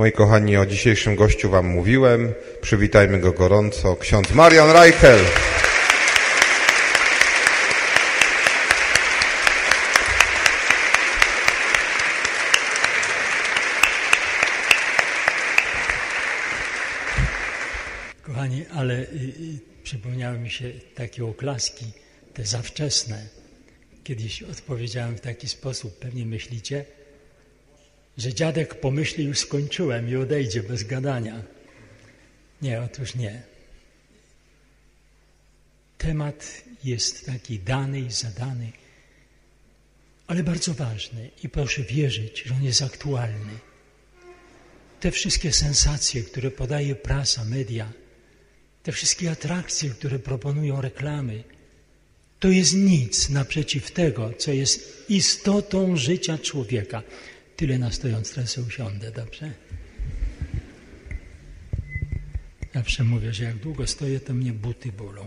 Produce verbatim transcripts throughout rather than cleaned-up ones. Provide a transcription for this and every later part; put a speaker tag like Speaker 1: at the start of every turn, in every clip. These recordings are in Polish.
Speaker 1: Moi kochani, o dzisiejszym gościu wam mówiłem. Przywitajmy go gorąco. Ksiądz Marian Reichel.
Speaker 2: Kochani, ale y, y, przypomniały mi się takie oklaski, te zawczesne. Kiedyś odpowiedziałem w taki sposób, pewnie myślicie, że dziadek pomyśli, już skończyłem i odejdzie bez gadania. Nie, otóż nie. Temat jest taki dany i zadany, ale bardzo ważny i proszę wierzyć, że on jest aktualny. Te wszystkie sensacje, które podaje prasa, media, te wszystkie atrakcje, które proponują reklamy, to jest nic naprzeciw tego, co jest istotą życia człowieka. Tyle na stojąc, teraz sobie usiądę, dobrze? Zawsze mówię, że jak długo stoję, to mnie buty bolą.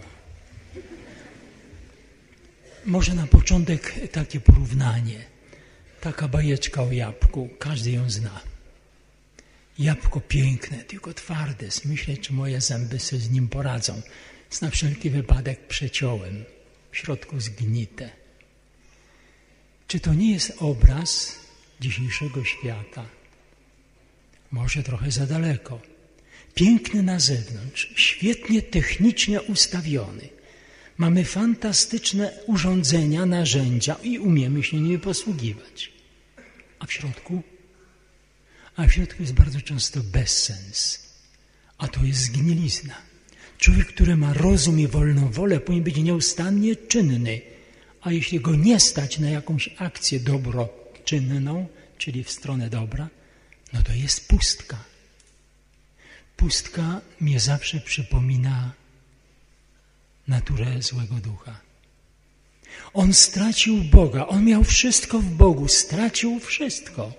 Speaker 2: Może na początek takie porównanie. Taka bajeczka o jabłku, każdy ją zna. Jabłko piękne, tylko twarde. Myślę, czy moje zęby sobie z nim poradzą. Więc na wszelki wypadek przeciąłem. W środku zgnite. Czy to nie jest obraz dzisiejszego świata? Może trochę za daleko. Piękny na zewnątrz, świetnie technicznie ustawiony. Mamy fantastyczne urządzenia, narzędzia i umiemy się nimi posługiwać. A w środku? A w środku jest bardzo często bezsens. A to jest zgnilizna. Człowiek, który ma rozum i wolną wolę, powinien być nieustannie czynny. A jeśli go nie stać na jakąś akcję dobroczynną, czyli w stronę dobra, no to jest pustka. Pustka mnie zawsze przypomina naturę złego ducha. On stracił Boga, on miał wszystko w Bogu, stracił wszystko.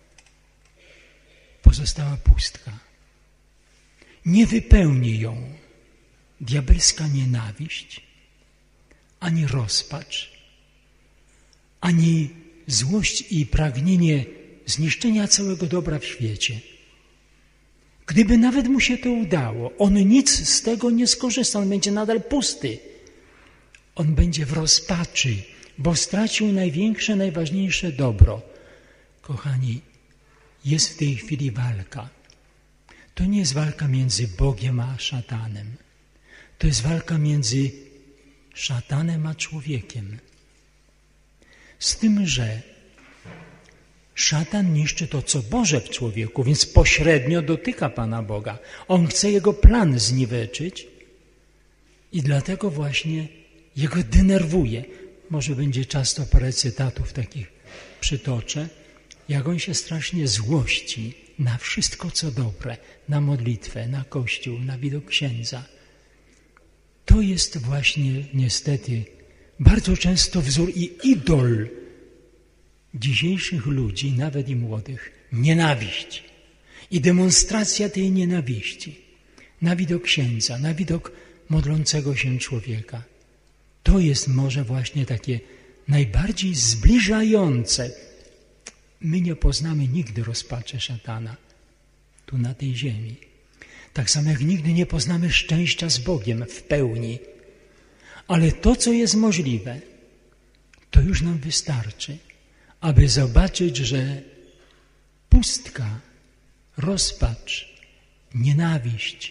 Speaker 2: Pozostała pustka. Nie wypełni ją diabelska nienawiść, ani rozpacz, ani złość i pragnienie zniszczenia całego dobra w świecie. Gdyby nawet mu się to udało, on nic z tego nie skorzysta, on będzie nadal pusty. On będzie w rozpaczy, bo stracił największe, najważniejsze dobro. Kochani, jest w tej chwili walka. To nie jest walka między Bogiem a szatanem. To jest walka między szatanem a człowiekiem. Z tym, że szatan niszczy to, co Boże w człowieku, więc pośrednio dotyka Pana Boga. On chce jego plan zniweczyć i dlatego właśnie jego denerwuje. Może będzie czas, to parę cytatów takich przytoczę. Jak on się strasznie złości na wszystko, co dobre, na modlitwę, na Kościół, na widok księdza. To jest właśnie niestety bardzo często wzór i idol dzisiejszych ludzi, nawet i młodych. Nienawiść i demonstracja tej nienawiści na widok księdza, na widok modlącego się człowieka. To jest może właśnie takie najbardziej zbliżające. My nie poznamy nigdy rozpaczy szatana tu na tej ziemi. Tak samo jak nigdy nie poznamy szczęścia z Bogiem w pełni. Ale to, co jest możliwe, to już nam wystarczy, aby zobaczyć, że pustka, rozpacz, nienawiść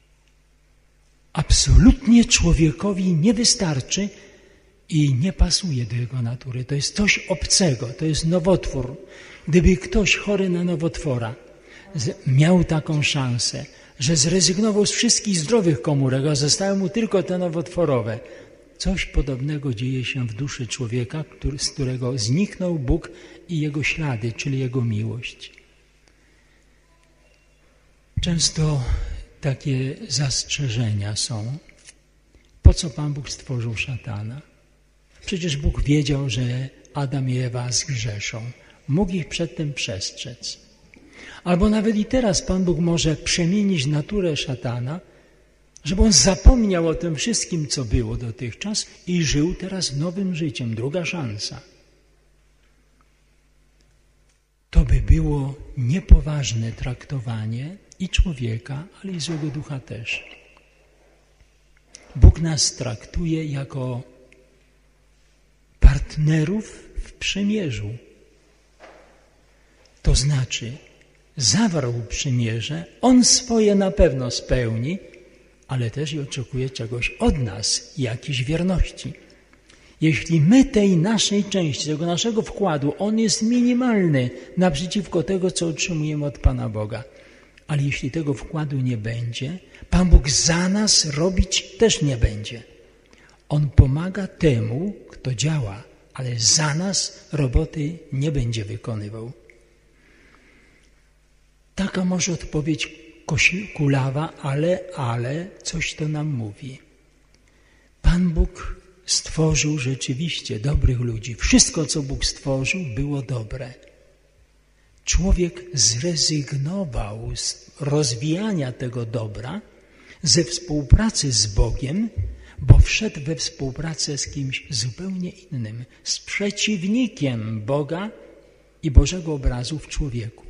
Speaker 2: absolutnie człowiekowi nie wystarczy i nie pasuje do jego natury. To jest coś obcego, to jest nowotwór. Gdyby ktoś chory na nowotwora miał taką szansę, że zrezygnował z wszystkich zdrowych komórek, a zostały mu tylko te nowotworowe, coś podobnego dzieje się w duszy człowieka, który, z którego zniknął Bóg i Jego ślady, czyli Jego miłość. Często takie zastrzeżenia są. Po co Pan Bóg stworzył szatana? Przecież Bóg wiedział, że Adam i Ewa zgrzeszą. Mógł ich przed tym przestrzec. Albo nawet i teraz Pan Bóg może przemienić naturę szatana, żeby on zapomniał o tym wszystkim, co było dotychczas i żył teraz nowym życiem. Druga szansa. To by było niepoważne traktowanie i człowieka, ale i złego ducha też. Bóg nas traktuje jako partnerów w przymierzu. To znaczy, zawarł przymierze, On swoje na pewno spełni, ale też i oczekuje czegoś od nas, jakiejś wierności. Jeśli my tej naszej części, tego naszego wkładu, on jest minimalny naprzeciwko tego, co otrzymujemy od Pana Boga. Ale jeśli tego wkładu nie będzie, Pan Bóg za nas robić też nie będzie. On pomaga temu, kto działa, ale za nas roboty nie będzie wykonywał. Taka może odpowiedź kulawa, ale, ale coś to nam mówi. Pan Bóg stworzył rzeczywiście dobrych ludzi. Wszystko, co Bóg stworzył, było dobre. Człowiek zrezygnował z rozwijania tego dobra, ze współpracy z Bogiem, bo wszedł we współpracę z kimś zupełnie innym, z przeciwnikiem Boga i Bożego obrazu w człowieku.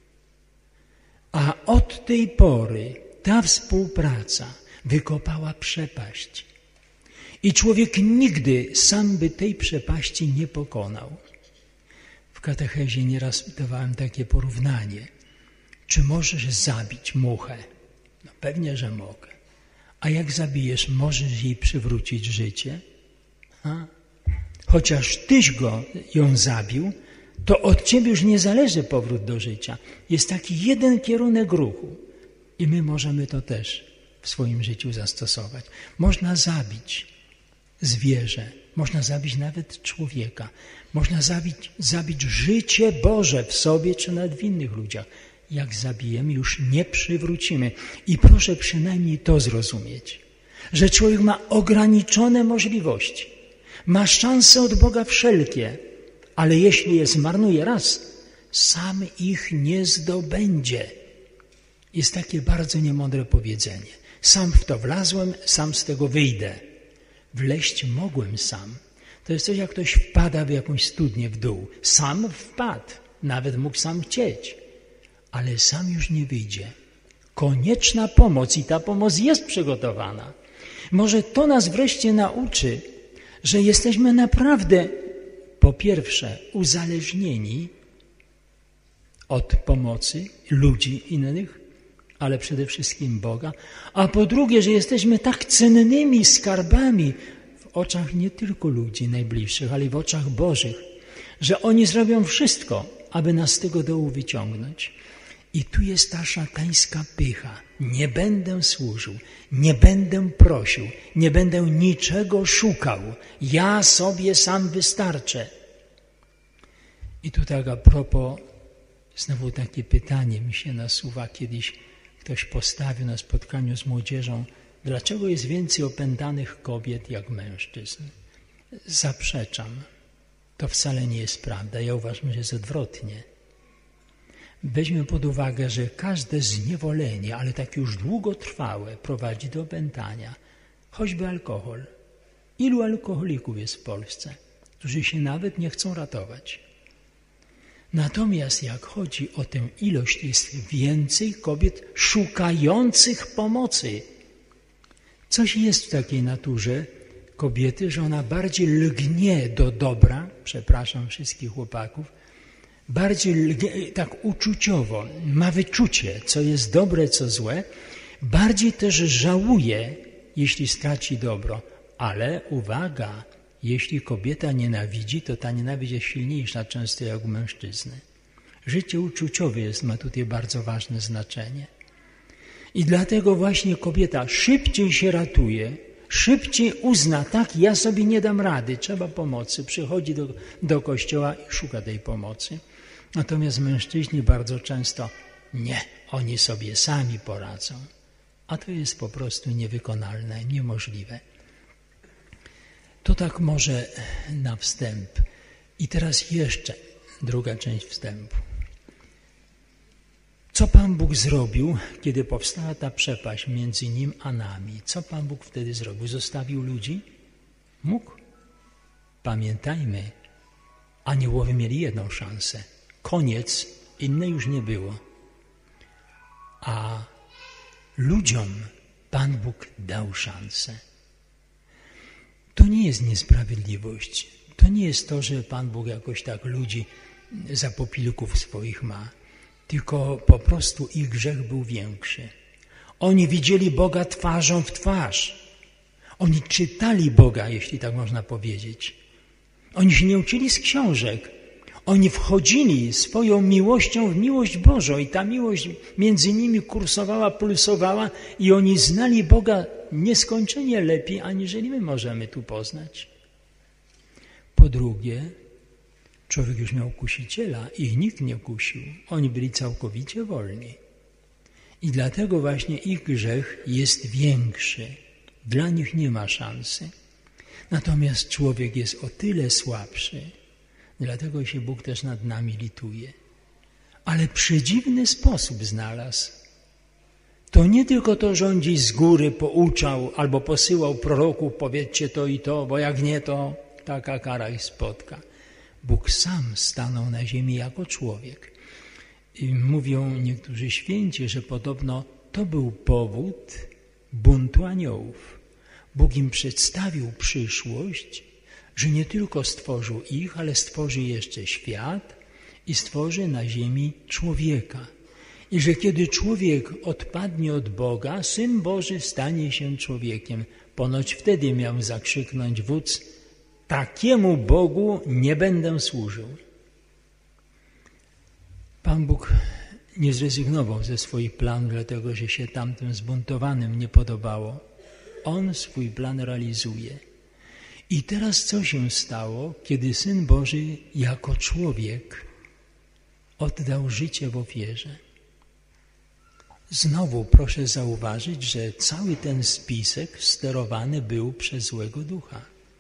Speaker 2: A od tej pory ta współpraca wykopała przepaść. I człowiek nigdy sam by tej przepaści nie pokonał. W katechezie nieraz dawałem takie porównanie. Czy możesz zabić muchę? No pewnie, że mogę. A jak zabijesz, możesz jej przywrócić życie? A? Chociaż tyś go, ją zabił, to od ciebie już nie zależy powrót do życia. Jest taki jeden kierunek ruchu. I my możemy to też w swoim życiu zastosować. Można zabić zwierzę, można zabić nawet człowieka. Można zabić, zabić życie Boże w sobie czy nawet w innych ludziach. Jak zabijemy, już nie przywrócimy. I proszę przynajmniej to zrozumieć, że człowiek ma ograniczone możliwości. Ma szanse od Boga wszelkie, ale jeśli je zmarnuje raz, sam ich nie zdobędzie. Jest takie bardzo niemądre powiedzenie. Sam w to wlazłem, sam z tego wyjdę. Wleść mogłem sam. To jest coś, jak ktoś wpada w jakąś studnię w dół. Sam wpadł, nawet mógł sam chcieć, ale sam już nie wyjdzie. Konieczna pomoc i ta pomoc jest przygotowana. Może to nas wreszcie nauczy, że jesteśmy naprawdę, po pierwsze, uzależnieni od pomocy ludzi innych, ale przede wszystkim Boga, a po drugie, że jesteśmy tak cennymi skarbami w oczach nie tylko ludzi najbliższych, ale i w oczach Bożych, że oni zrobią wszystko, aby nas z tego dołu wyciągnąć. I tu jest ta szatańska pycha. Nie będę służył, nie będę prosił, nie będę niczego szukał. Ja sobie sam wystarczę. I tu tak a propos, znowu takie pytanie mi się nasuwa. Kiedyś ktoś postawił na spotkaniu z młodzieżą, dlaczego jest więcej opętanych kobiet jak mężczyzn? Zaprzeczam. To wcale nie jest prawda. Ja uważam, że jest odwrotnie. Weźmy pod uwagę, że każde zniewolenie, ale takie już długotrwałe, prowadzi do opętania. Choćby alkohol. Ilu alkoholików jest w Polsce, którzy się nawet nie chcą ratować? Natomiast jak chodzi o tę ilość, jest więcej kobiet szukających pomocy. Coś jest w takiej naturze kobiety, że ona bardziej lgnie do dobra, przepraszam wszystkich chłopaków, bardziej lgnie, tak uczuciowo, ma wyczucie, co jest dobre, co złe, bardziej też żałuje, jeśli straci dobro. Ale uwaga, jeśli kobieta nienawidzi, to ta nienawiść jest silniejsza często jak u mężczyzny. Życie uczuciowe jest, ma tutaj bardzo ważne znaczenie. I dlatego właśnie kobieta szybciej się ratuje, szybciej uzna, tak, ja sobie nie dam rady, trzeba pomocy, przychodzi do, do kościoła i szuka tej pomocy. Natomiast mężczyźni bardzo często nie, oni sobie sami poradzą. A to jest po prostu niewykonalne, niemożliwe. To tak może na wstęp. I teraz jeszcze druga część wstępu. Co Pan Bóg zrobił, kiedy powstała ta przepaść między Nim a nami? Co Pan Bóg wtedy zrobił? Zostawił ludzi? Mógł. Pamiętajmy, aniołowie mieli jedną szansę. Koniec innej już nie było. A ludziom Pan Bóg dał szansę. To nie jest niesprawiedliwość. To nie jest to, że Pan Bóg jakoś tak ludzi za popilków swoich ma, tylko po prostu ich grzech był większy. Oni widzieli Boga twarzą w twarz. Oni czytali Boga, jeśli tak można powiedzieć. Oni się nie uczyli z książek. Oni wchodzili swoją miłością w miłość Bożą i ta miłość między nimi kursowała, pulsowała i oni znali Boga nieskończenie lepiej, aniżeli my możemy tu poznać. Po drugie, człowiek już miał kusiciela, ich nikt nie kusił. Oni byli całkowicie wolni. I dlatego właśnie ich grzech jest większy. Dla nich nie ma szansy. Natomiast człowiek jest o tyle słabszy, dlatego się Bóg też nad nami lituje. Ale przedziwny sposób znalazł. To nie tylko to, że on gdzieś z góry pouczał albo posyłał proroków, powiedzcie to i to, bo jak nie, to taka kara ich spotka. Bóg sam stanął na ziemi jako człowiek. I mówią niektórzy święci, że podobno to był powód buntu aniołów. Bóg im przedstawił przyszłość, że nie tylko stworzył ich, ale stworzy jeszcze świat i stworzy na ziemi człowieka. I że kiedy człowiek odpadnie od Boga, Syn Boży stanie się człowiekiem. Ponoć wtedy miał zakrzyknąć wódz: takiemu Bogu nie będę służył. Pan Bóg nie zrezygnował ze swoich planów, dlatego że się tamtym zbuntowanym nie podobało. On swój plan realizuje. I teraz co się stało, kiedy Syn Boży jako człowiek oddał życie w ofierze? Znowu proszę zauważyć, że cały ten spisek sterowany był przez złego ducha.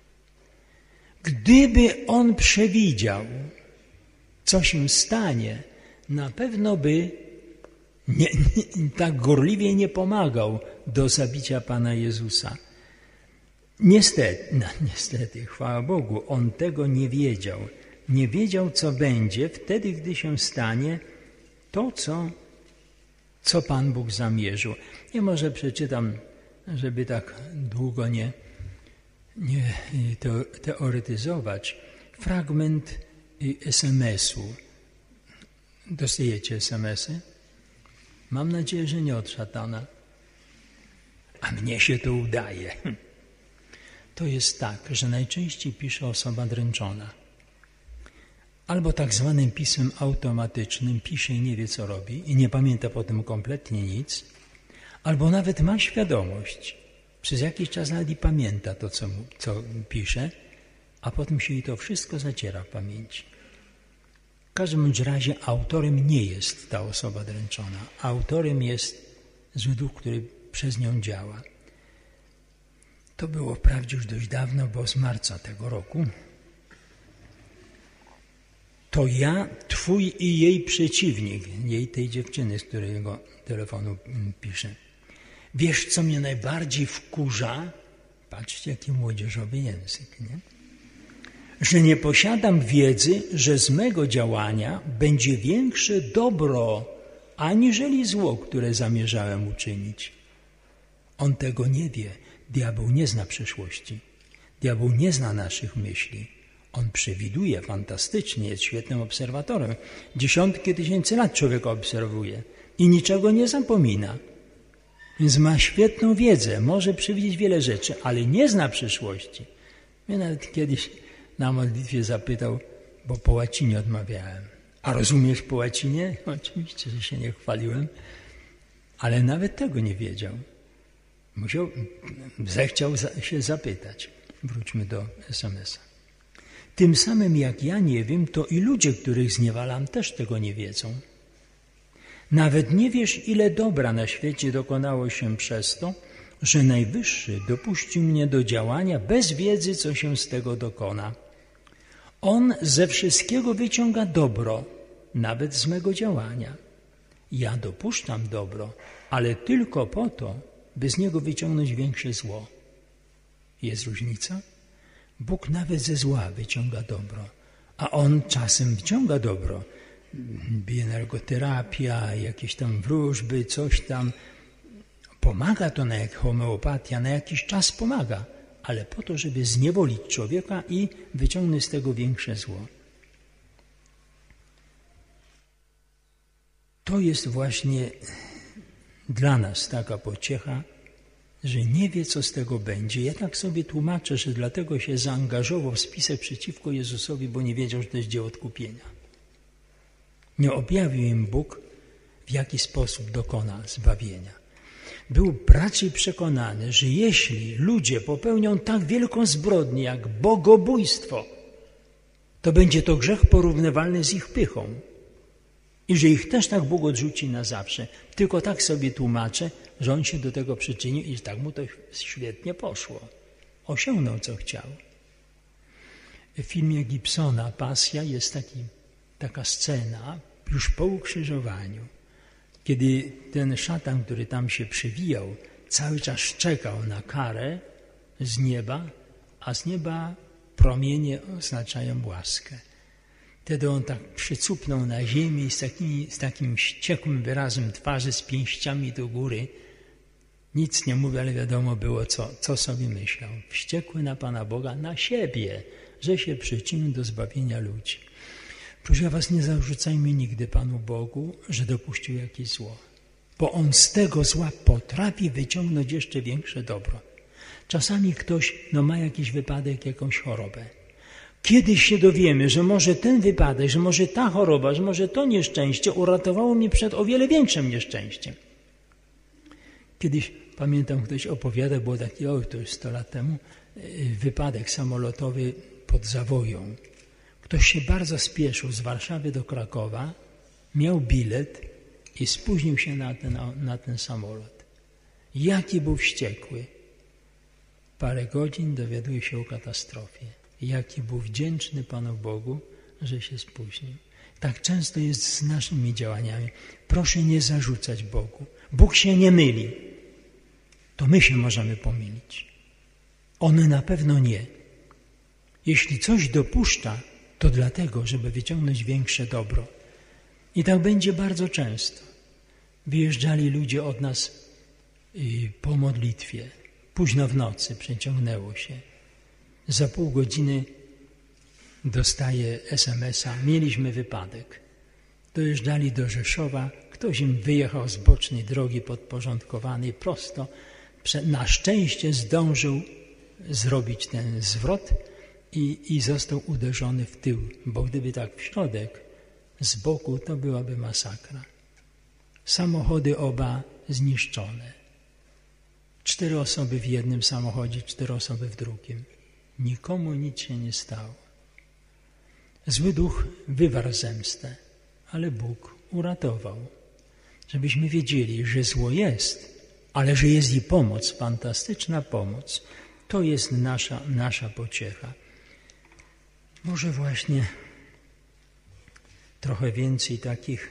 Speaker 2: Gdyby on przewidział, co się stanie, na pewno by nie, nie, tak gorliwie nie pomagał do zabicia Pana Jezusa. Niestety, no niestety, chwała Bogu, on tego nie wiedział. Nie wiedział, co będzie wtedy, gdy się stanie to, co, co Pan Bóg zamierzył. I może przeczytam, żeby tak długo nie, nie teoretyzować, fragment es em esu. Dostajecie es em esy? Mam nadzieję, że nie od szatana. A mnie się to udaje. To jest tak, że najczęściej pisze osoba dręczona. Albo tak zwanym pismem automatycznym pisze i nie wie, co robi i nie pamięta potem kompletnie nic. Albo nawet ma świadomość. Przez jakiś czas nawet i pamięta to, co, mu, co pisze, a potem się jej to wszystko zaciera w pamięci. W każdym razie autorem nie jest ta osoba dręczona. Autorem jest zły duch, który przez nią działa. To było wprawdzie już dość dawno, bo z marca tego roku. To ja, twój i jej przeciwnik, jej tej dziewczyny, z którego telefonu piszę. Wiesz, co mnie najbardziej wkurza? Patrzcie, jaki młodzieżowy język, nie? Że nie posiadam wiedzy, że z mego działania będzie większe dobro, aniżeli zło, które zamierzałem uczynić. On tego nie wie. Diabeł nie zna przyszłości. Diabeł nie zna naszych myśli. On przewiduje fantastycznie, jest świetnym obserwatorem. Dziesiątki tysięcy lat człowieka obserwuje i niczego nie zapomina. Więc ma świetną wiedzę, może przewidzieć wiele rzeczy, ale nie zna przyszłości. Mnie nawet kiedyś na modlitwie zapytał, bo po łacinie odmawiałem. A rozumiesz po łacinie? Oczywiście, że się nie chwaliłem, ale nawet tego nie wiedział. Musiał, zechciał się zapytać. Wróćmy do es em esa. Tym samym jak ja nie wiem, to i ludzie, których zniewalam, też tego nie wiedzą. Nawet nie wiesz, ile dobra na świecie dokonało się przez to, że Najwyższy dopuścił mnie do działania bez wiedzy, co się z tego dokona. On ze wszystkiego wyciąga dobro, nawet z mego działania. Ja dopuszczam dobro, ale tylko po to, by z niego wyciągnąć większe zło. Jest różnica? Bóg nawet ze zła wyciąga dobro, a On czasem wyciąga dobro, bioenergoterapia, jakieś tam wróżby, coś tam. Pomaga to na jak homeopatia, na jakiś czas pomaga, ale po to, żeby zniewolić człowieka i wyciągnąć z tego większe zło. To jest właśnie dla nas taka pociecha, że nie wie, co z tego będzie. Ja tak sobie tłumaczę, że dlatego się zaangażował w spisek przeciwko Jezusowi, bo nie wiedział, że to jest dzieło odkupienia. Nie objawił im Bóg, w jaki sposób dokona zbawienia. Był raczej przekonany, że jeśli ludzie popełnią tak wielką zbrodnię jak bogobójstwo, to będzie to grzech porównywalny z ich pychą. I że ich też tak Bóg odrzuci na zawsze. Tylko tak sobie tłumaczę, że on się do tego przyczynił i tak mu to świetnie poszło. Osiągnął, co chciał. W filmie Gibsona Pasja jest taki, taka scena już po ukrzyżowaniu, kiedy ten szatan, który tam się przewijał, cały czas czekał na karę z nieba, a z nieba promienie oznaczają łaskę. Wtedy on tak przycupnął na ziemię i z, takimi, z takim wściekłym wyrazem twarzy, z pięściami do góry, nic nie mówił, ale wiadomo było, co, co sobie myślał. Wściekły na Pana Boga, na siebie, że się przyczynił do zbawienia ludzi. Proszę was, nie zarzucajmy nigdy Panu Bogu, że dopuścił jakieś zło, bo On z tego zła potrafi wyciągnąć jeszcze większe dobro. Czasami ktoś no, ma jakiś wypadek, jakąś chorobę. Kiedyś się dowiemy, że może ten wypadek, że może ta choroba, że może to nieszczęście uratowało mnie przed o wiele większym nieszczęściem. Kiedyś, pamiętam, ktoś opowiada, było taki, oj, to już sto lat temu, wypadek samolotowy pod Zawoją. Ktoś się bardzo spieszył z Warszawy do Krakowa, miał bilet i spóźnił się na ten, na ten samolot. Jaki był wściekły. Parę godzin dowiaduje się o katastrofie. Jaki był wdzięczny Panu Bogu, że się spóźnił. Tak często jest z naszymi działaniami. Proszę nie zarzucać Bogu. Bóg się nie myli. To my się możemy pomylić. On na pewno nie. Jeśli coś dopuszcza, to dlatego, żeby wyciągnąć większe dobro. I tak będzie bardzo często. Wyjeżdżali ludzie od nas po modlitwie. Późno w nocy przeciągnęło się. Za pół godziny dostaję es em es a. Mieliśmy wypadek. Dojeżdżali do Rzeszowa. Ktoś im wyjechał z bocznej drogi podporządkowanej prosto. Na szczęście zdążył zrobić ten zwrot i, i został uderzony w tył, bo gdyby tak w środek, z boku, to byłaby masakra. Samochody oba zniszczone. Cztery osoby w jednym samochodzie, cztery osoby w drugim. Nikomu nic się nie stało. Zły duch wywarł zemstę, ale Bóg uratował. Żebyśmy wiedzieli, że zło jest, ale że jest i pomoc, fantastyczna pomoc. To jest nasza, nasza pociecha. Może właśnie trochę więcej takich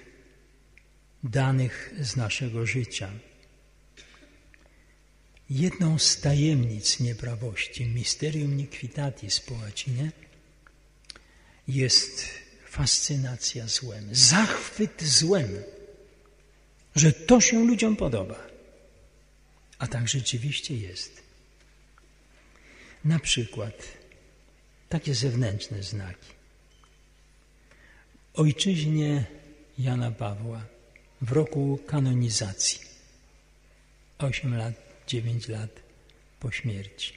Speaker 2: danych z naszego życia. Jedną z tajemnic nieprawości, mysterium niquitatis po łacinie, jest fascynacja złem, zachwyt złem, że to się ludziom podoba. A tak rzeczywiście jest. Na przykład takie zewnętrzne znaki. Ojczyźnie Jana Pawła w roku kanonizacji, osiem lat, dziewięć lat po śmierci.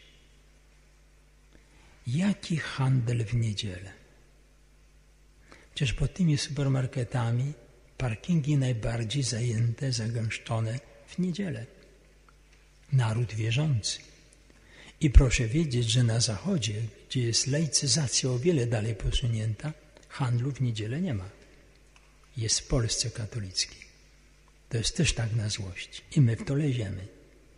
Speaker 2: Jaki handel w niedzielę? Przecież pod tymi supermarketami parkingi najbardziej zajęte, zagęszczone w niedzielę. Naród wierzący. I proszę wiedzieć, że na Zachodzie, gdzie jest laicyzacja o wiele dalej posunięta, handlu w niedzielę nie ma. Jest w Polsce katolickiej. To jest też tak na złość. I my w to leziemy.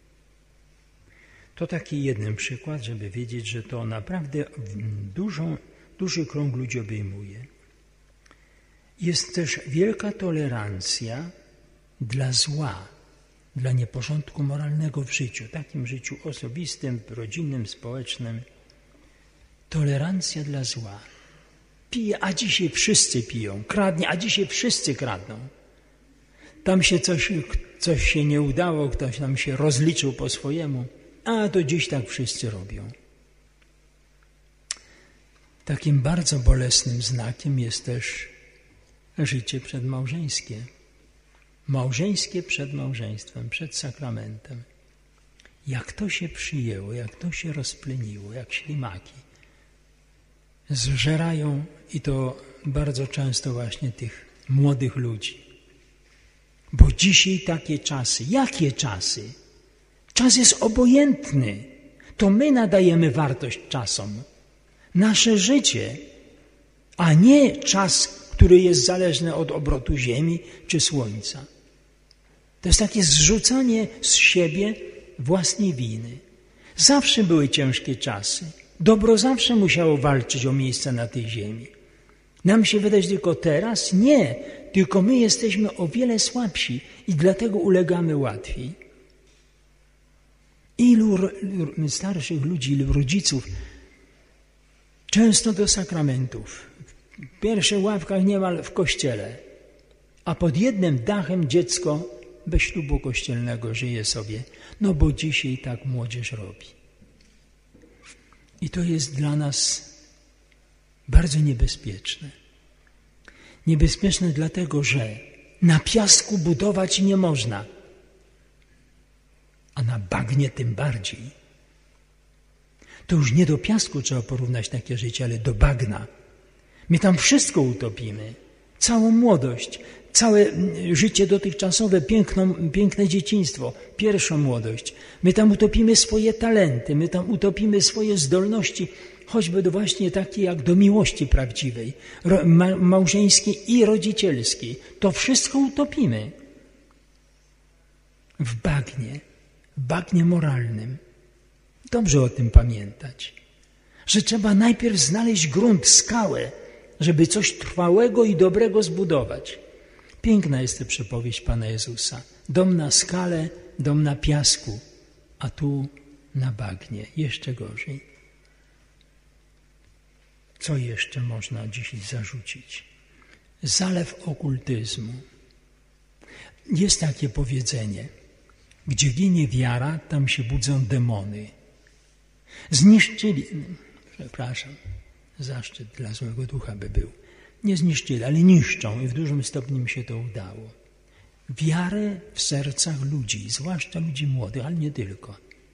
Speaker 2: To taki jeden przykład, żeby wiedzieć, że to naprawdę dużą, duży krąg ludzi obejmuje. Jest też wielka tolerancja dla zła, dla nieporządku moralnego w życiu, takim życiu osobistym, rodzinnym, społecznym. Tolerancja dla zła. Pije, a dzisiaj wszyscy piją. Kradnie, a dzisiaj wszyscy kradną. Tam się coś, coś się nie udało, ktoś tam się rozliczył po swojemu, a to dziś tak wszyscy robią. Takim bardzo bolesnym znakiem jest też życie przedmałżeńskie. Małżeńskie przed małżeństwem, przed sakramentem. Jak to się przyjęło, jak to się rozpleniło, jak ślimaki. Zżerają i to bardzo często właśnie tych młodych ludzi. Bo dzisiaj takie czasy. Jakie czasy? Czas jest obojętny. To my nadajemy wartość czasom. Nasze życie, a nie czas, który jest zależny od obrotu ziemi czy słońca. To jest takie zrzucanie z siebie własnej winy. Zawsze były ciężkie czasy. Dobro zawsze musiało walczyć o miejsce na tej ziemi. Nam się wydać tylko teraz? Nie. Tylko my jesteśmy o wiele słabsi i dlatego ulegamy łatwiej. Ilu starszych ludzi, ilu rodziców często do sakramentów. W pierwszych ławkach niemal w kościele. A pod jednym dachem dziecko bez ślubu kościelnego żyje sobie. No bo dzisiaj tak młodzież robi. I to jest dla nas bardzo niebezpieczne. Niebezpieczne dlatego, że na piasku budować nie można, a na bagnie tym bardziej. To już nie do piasku trzeba porównać takie życie, ale do bagna. My tam wszystko utopimy. Całą młodość, całe życie dotychczasowe, piękną, piękne dzieciństwo, pierwszą młodość. My tam utopimy swoje talenty, my tam utopimy swoje zdolności, choćby do właśnie takie jak do miłości prawdziwej, ma, małżeńskiej i rodzicielskiej. To wszystko utopimy w bagnie, w bagnie moralnym. Dobrze o tym pamiętać, że trzeba najpierw znaleźć grunt, skałę, żeby coś trwałego i dobrego zbudować. Piękna jest ta przypowieść Pana Jezusa. Dom na skale, dom na piasku, a tu na bagnie. Jeszcze gorzej. Co jeszcze można dzisiaj zarzucić? Zalew okultyzmu. Jest takie powiedzenie. Gdzie ginie wiara, tam się budzą demony. Zniszczyli, przepraszam, zaszczyt dla złego ducha by był. Nie zniszczyli, ale niszczą i w dużym stopniu im się to udało. Wiarę w sercach ludzi, zwłaszcza ludzi młodych, ale nie tylko.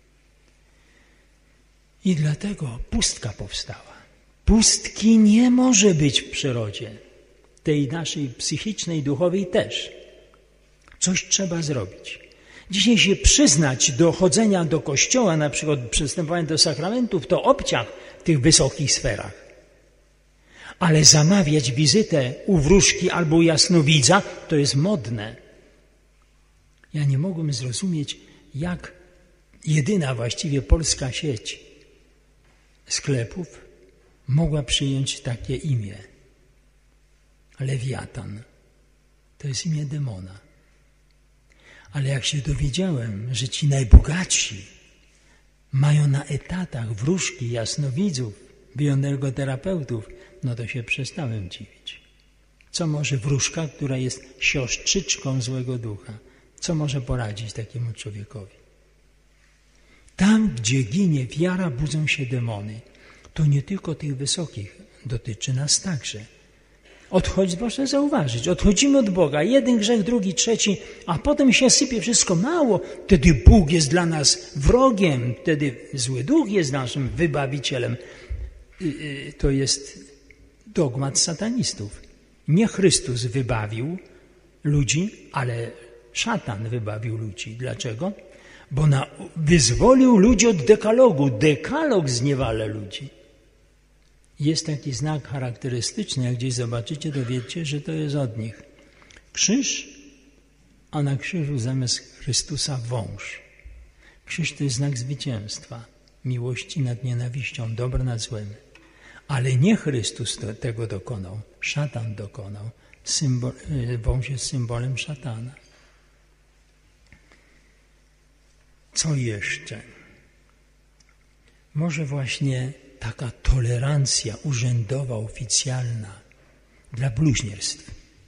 Speaker 2: I dlatego pustka powstała. Pustki nie może być w przyrodzie, tej naszej psychicznej, duchowej też. Coś trzeba zrobić. Dzisiaj się przyznać do chodzenia do kościoła, na przykład przystępowania do sakramentów, to obciach w tych wysokich sferach. Ale zamawiać wizytę u wróżki albo u jasnowidza, to jest modne. Ja nie mogłem zrozumieć, jak jedyna właściwie polska sieć sklepów mogła przyjąć takie imię. Lewiatan. To jest imię demona. Ale jak się dowiedziałem, że ci najbogatsi mają na etatach wróżki, jasnowidzów, bioenergoterapeutów, no to się przestałem dziwić. Co może wróżka, która jest siostrzyczką złego ducha, co może poradzić takiemu człowiekowi? Tam, gdzie ginie wiara, budzą się demony. To nie tylko tych wysokich, dotyczy nas także. Odchodź, proszę zauważyć, odchodzimy od Boga, jeden grzech, drugi, trzeci, a potem się sypie wszystko mało. Wtedy Bóg jest dla nas wrogiem, wtedy zły duch jest naszym wybawicielem. To jest dogmat satanistów. Nie Chrystus wybawił ludzi, ale szatan wybawił ludzi. Dlaczego? Bo na, wyzwolił ludzi od dekalogu. Dekalog zniewala ludzi. Jest taki znak charakterystyczny, jak gdzieś zobaczycie, to wiecie, że to jest od nich. Krzyż, a na krzyżu zamiast Chrystusa wąż. Krzyż to jest znak zwycięstwa, miłości nad nienawiścią, dobra nad złem. Ale nie Chrystus to, tego dokonał, szatan dokonał. Symbol, wąż jest symbolem szatana. Co jeszcze? Może właśnie taka tolerancja urzędowa, oficjalna dla bluźnierstw.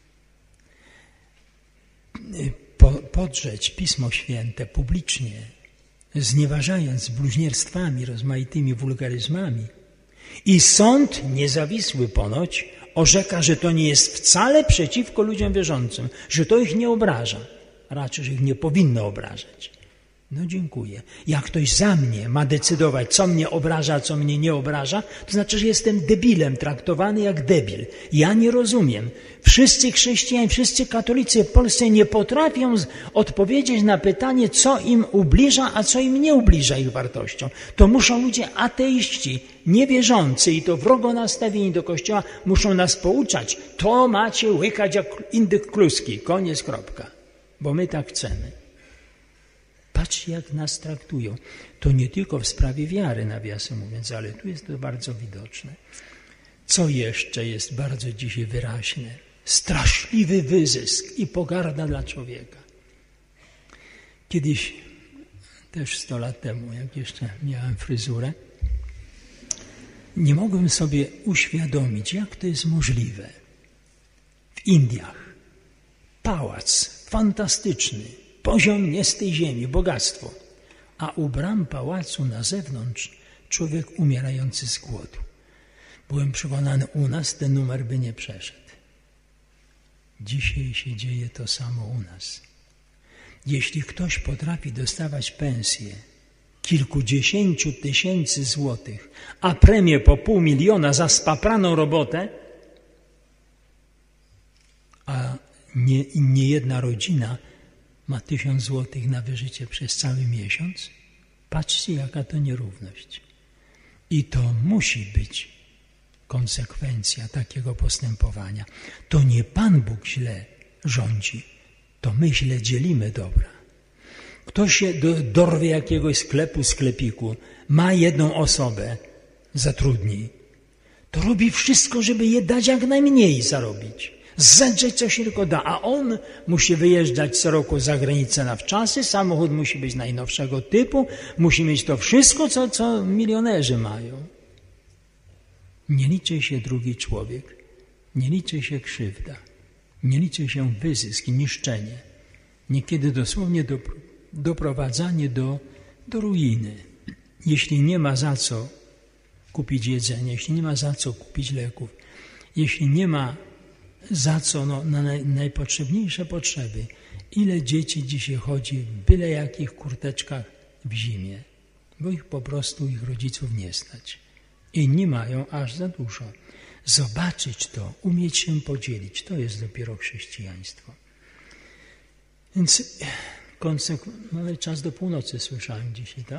Speaker 2: Po, podrzeć Pismo Święte publicznie, znieważając bluźnierstwami, rozmaitymi wulgaryzmami. I sąd, niezawisły ponoć, orzeka, że to nie jest wcale przeciwko ludziom wierzącym, że to ich nie obraża, raczej, że ich nie powinno obrażać. No dziękuję. Jak ktoś za mnie ma decydować, co mnie obraża, a co mnie nie obraża, to znaczy, że jestem debilem, traktowany jak debil. Ja nie rozumiem. Wszyscy chrześcijanie, wszyscy katolicy w Polsce nie potrafią odpowiedzieć na pytanie, co im ubliża, a co im nie ubliża ich wartościom. To muszą ludzie ateiści, niewierzący i to wrogo nastawieni do Kościoła, muszą nas pouczać. To macie łykać jak indyk kluski. Koniec, kropka. Bo my tak chcemy. Patrzcie, jak nas traktują. To nie tylko w sprawie wiary, nawiasem mówiąc, ale tu jest to bardzo widoczne. Co jeszcze jest bardzo dzisiaj wyraźne? Straszliwy wyzysk i pogarda dla człowieka. Kiedyś, też sto lat temu, jak jeszcze miałem fryzurę, nie mogłem sobie uświadomić, jak to jest możliwe. W Indiach pałac fantastyczny, poziom nie z tej ziemi, bogactwo. A u bram pałacu na zewnątrz człowiek umierający z głodu. Byłem przekonany, u nas ten numer by nie przeszedł. Dzisiaj się dzieje to samo u nas. Jeśli ktoś potrafi dostawać pensję kilkudziesięciu tysięcy złotych, a premię po pół miliona za spapraną robotę, a nie, nie jedna rodzina ma tysiąc złotych na wyżycie przez cały miesiąc, patrzcie, jaka to nierówność. I to musi być konsekwencja takiego postępowania. To nie Pan Bóg źle rządzi, to my źle dzielimy dobra. Ktoś się do, dorwie jakiegoś sklepu, sklepiku, ma jedną osobę, zatrudni, to robi wszystko, żeby je dać jak najmniej zarobić. Zedrzeć co się tylko da, a on musi wyjeżdżać co roku za granicę na wczasy, samochód musi być najnowszego typu, musi mieć to wszystko, co, co milionerzy mają. Nie liczy się drugi człowiek, nie liczy się krzywda, nie liczy się wyzysk, niszczenie, niekiedy dosłownie do, doprowadzanie do, do ruiny. Jeśli nie ma za co kupić jedzenia, jeśli nie ma za co kupić leków, jeśli nie ma za co no, na naj, najpotrzebniejsze potrzeby. Ile dzieci dzisiaj chodzi w byle jakich kurteczkach w zimie, bo ich po prostu ich rodziców nie stać. Inni mają aż za dużo. Zobaczyć to, umieć się podzielić, to jest dopiero chrześcijaństwo. Więc konsek- mamy czas do północy, słyszałem dzisiaj, tak?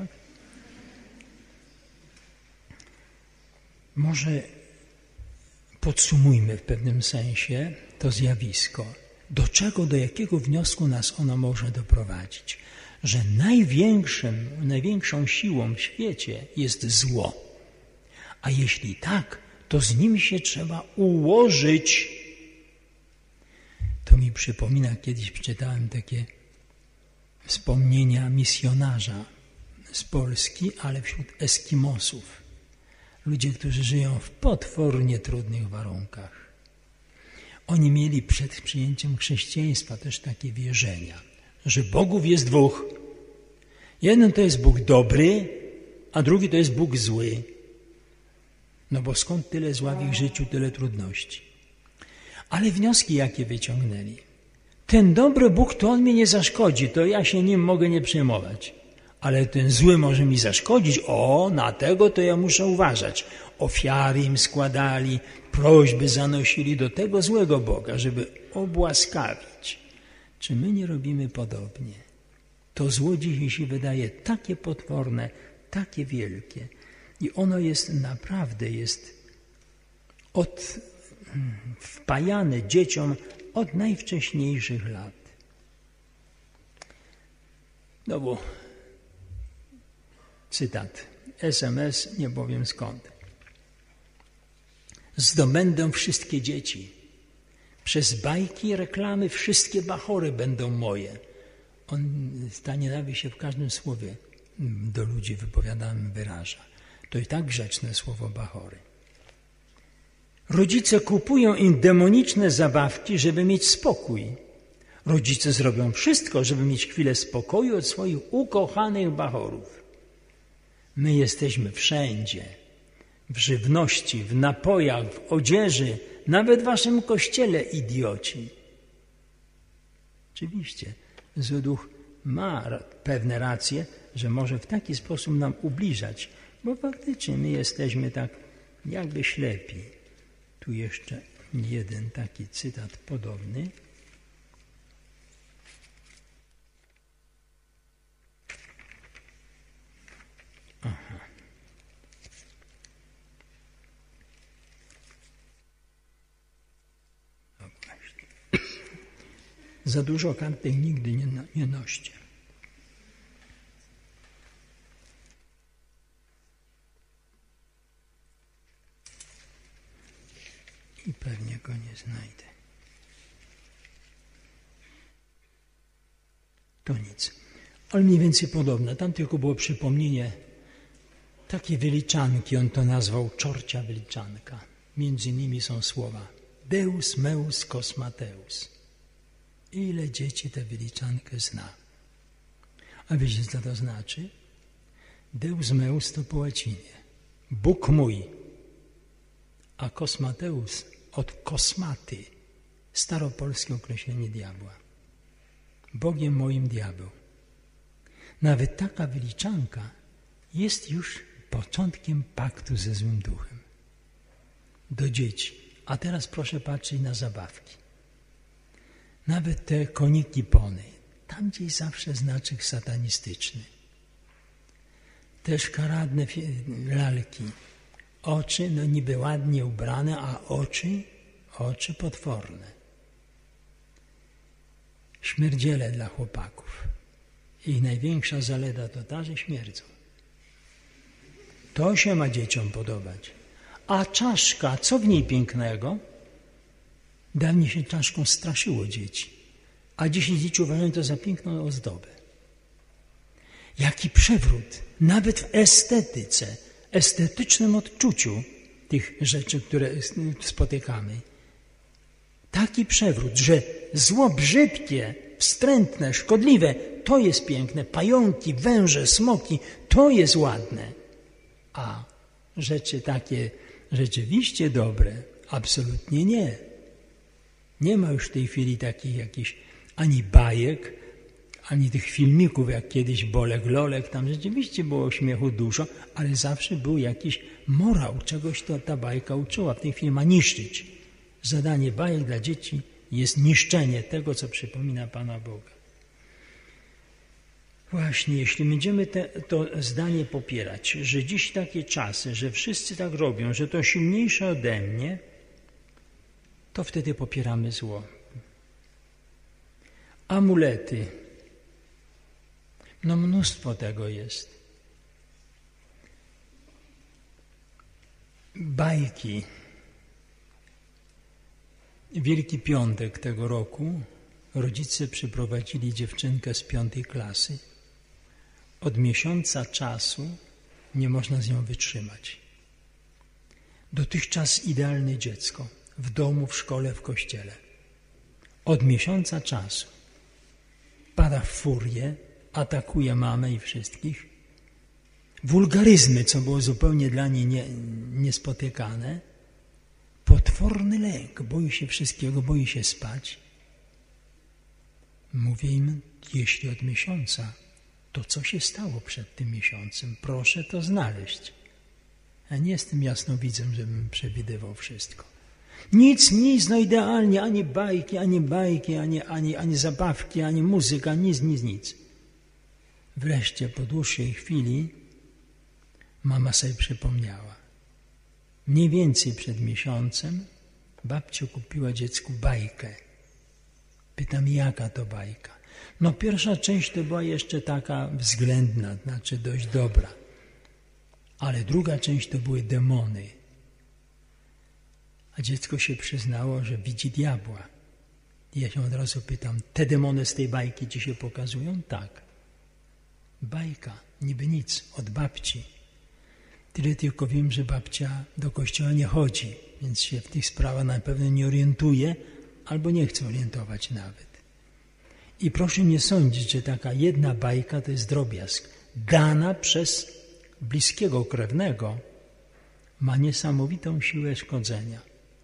Speaker 2: Może podsumujmy w pewnym sensie to zjawisko. Do czego, do jakiego wniosku nas ono może doprowadzić? Że największym, największą siłą w świecie jest zło. A jeśli tak, to z nim się trzeba ułożyć. To mi przypomina, kiedyś przeczytałem takie wspomnienia misjonarza z Polski, ale wśród Eskimosów. Ludzie, którzy żyją w potwornie trudnych warunkach. Oni mieli przed przyjęciem chrześcijaństwa też takie wierzenia, że Bogów jest dwóch. Jeden to jest Bóg dobry, a drugi to jest Bóg zły. No bo skąd tyle zła w ich życiu, tyle trudności? Ale wnioski jakie wyciągnęli? Ten dobry Bóg, to On mi nie zaszkodzi, to ja się nim mogę nie przejmować. Ale ten zły może mi zaszkodzić, o, na tego to ja muszę uważać. Ofiary im składali, prośby zanosili do tego złego Boga, żeby obłaskawić. Czy my nie robimy podobnie? To zło dzisiaj się wydaje takie potworne, takie wielkie. I ono jest naprawdę, jest od, wpajane dzieciom od najwcześniejszych lat. No bo cytat, S M S, nie powiem skąd. Zdobędę wszystkie dzieci. Przez bajki i reklamy wszystkie bachory będą moje. On ta nienawiść się w każdym słowie do ludzi wypowiadanym wyraża. To i tak grzeczne słowo bachory. Rodzice kupują im demoniczne zabawki, żeby mieć spokój. Rodzice zrobią wszystko, żeby mieć chwilę spokoju od swoich ukochanych bachorów. My jesteśmy wszędzie. W żywności, w napojach, w odzieży, nawet w waszym kościele, idioci. Oczywiście, Zły Duch ma pewne racje, że może w taki sposób nam ubliżać, bo faktycznie my jesteśmy tak jakby ślepi. Tu jeszcze jeden taki cytat podobny. Aha. No właśnie. Za dużo kartek nigdy nie, nie noście. I pewnie go nie znajdę. To nic. Ale mniej więcej podobne. Tam tylko było przypomnienie takiej wyliczanki. On to nazwał czorcia wyliczanka. Między nimi są słowa Deus meus cosmateus. Ile dzieci tę wyliczankę zna? A wiecie, co to znaczy? Deus meus to po łacinie. Bóg mój. A kosmateus od kosmaty, staropolskie określenie diabła. Bogiem moim diabeł. Nawet taka wyliczanka jest już początkiem paktu ze złym duchem. Do dzieci. A teraz proszę patrzeć na zabawki. Nawet te koniki pony. Tam gdzieś zawsze znaczek satanistyczny. Te szkaradne lalki. Oczy, no niby ładnie ubrane, a oczy, oczy potworne. Śmierdziele dla chłopaków. Ich największa zaleta to ta, że śmierdzą. To się ma dzieciom podobać. A czaszka, co w niej pięknego? Dawniej się czaszką straszyło dzieci. A dzisiaj dzieci uważają to za piękną ozdobę. Jaki przewrót, nawet w estetyce, estetycznym odczuciu tych rzeczy, które spotykamy. Taki przewrót, że zło brzydkie, wstrętne, szkodliwe, to jest piękne. Pająki, węże, smoki, to jest ładne. A rzeczy takie rzeczywiście dobre, absolutnie nie. Nie ma już w tej chwili takich jakichś ani bajek, ani tych filmików, jak kiedyś Bolek, Lolek, tam rzeczywiście było śmiechu dużo, ale zawsze był jakiś morał, czegoś to ta bajka uczyła. W tej chwili ma niszczyć. Zadanie bajek dla dzieci jest niszczenie tego, co przypomina Pana Boga. Właśnie, jeśli będziemy te, to zdanie popierać, że dziś takie czasy, że wszyscy tak robią, że to silniejsze ode mnie, to wtedy popieramy zło. Amulety. No mnóstwo tego jest. Bajki. Wielki Piątek tego roku rodzice przyprowadzili dziewczynkę z piątej klasy. Od miesiąca czasu nie można z nią wytrzymać. Dotychczas idealne dziecko. W domu, w szkole, w kościele. Od miesiąca czasu pada w furię, atakuje mamę i wszystkich. Wulgaryzmy, co było zupełnie dla niej nie, niespotykane. Potworny lęk, boi się wszystkiego, boi się spać. Mówię im, jeśli od miesiąca, to co się stało przed tym miesiącem? Proszę to znaleźć. Ja nie jestem jasnowidzem, żebym przewidywał wszystko. Nic, nic, no idealnie, ani bajki, ani bajki, ani, ani, ani zabawki, ani muzyka, nic, nic, nic. Wreszcie po dłuższej chwili mama sobie przypomniała. Mniej więcej przed miesiącem babcia kupiła dziecku bajkę. Pytam, jaka to bajka? No pierwsza część to była jeszcze taka względna, znaczy dość dobra. Ale druga część to były demony. A dziecko się przyznało, że widzi diabła. I ja się od razu pytam, te demony z tej bajki ci się pokazują? Tak. Bajka, niby nic, od babci. Tyle tylko wiem, że babcia do kościoła nie chodzi, więc się w tych sprawach na pewno nie orientuje, albo nie chce orientować nawet. I proszę nie sądzić, że taka jedna bajka to jest drobiazg. Dana przez bliskiego krewnego ma niesamowitą siłę szkodzenia.